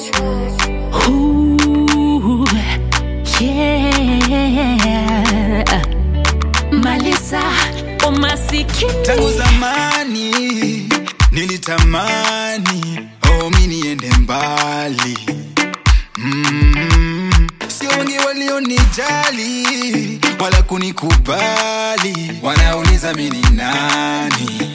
Ooh, yeah. Malisa umasikini. Tangu zamani nilitamani mimi niende mbali. Sio wengi walionijali wala kunikubali, wanauliza mimi ni nani.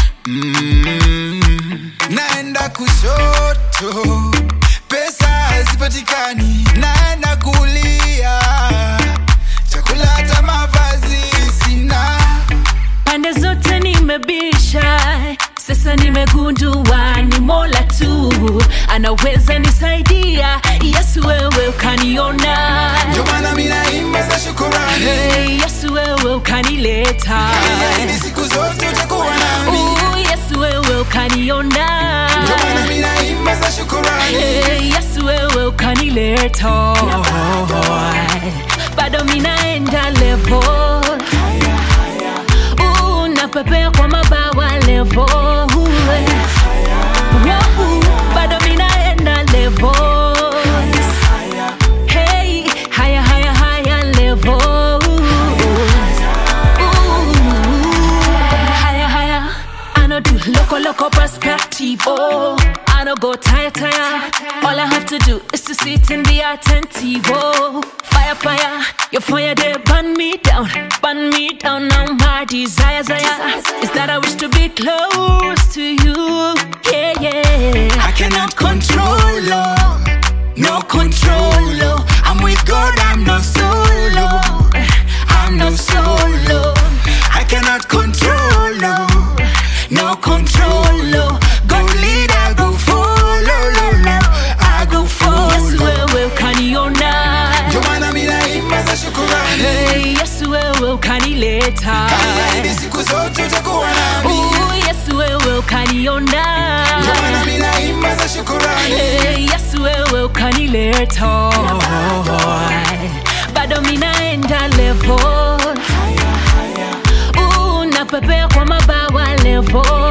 Naenda kushoto, pesa hazipatikani. Naenda kulia, chakula hata mavazi sina. Pande zote nimebisha, sasa nimegundua ni Mola tu anaweza nisaidia. Yesu wewe ukaniona, ndio maana mimi naimba za shukrani. Hey, Yesu wewe ukanileta, hivi siku zote utakuwa nami. Yesu wewe ukaniona, ndio maana mimi naimba za shukrani. Hey, Yesu wewe ukanileta, bado mimi naenda level. Napepea kwa mabawa level. Bado mimi naenda level. Hey, higher level. Higher. I know do local perspective. Oh, I don't go tired. All I have to do is to sit and be attentive. Oh, fire, your fire they burn me down. Now my desire is that I wish to be close to you. Yeah. I cannot control, no control. I'm with God, I'm not solo. I cannot control, no control. Go lead, I go follow. I go follow. Yes, wewe ukaniona, ndio maana mimi naimba za shukrani. Hey, Yesu wewe ukanileta, hivi siku zote utakuwa nami. Yesu wewe ukaniona, ndio maana mimi naimba za shukrani. Hey, Yesu wewe ukanileta, bado mimi naenda level. Napepea kwa mabawa level.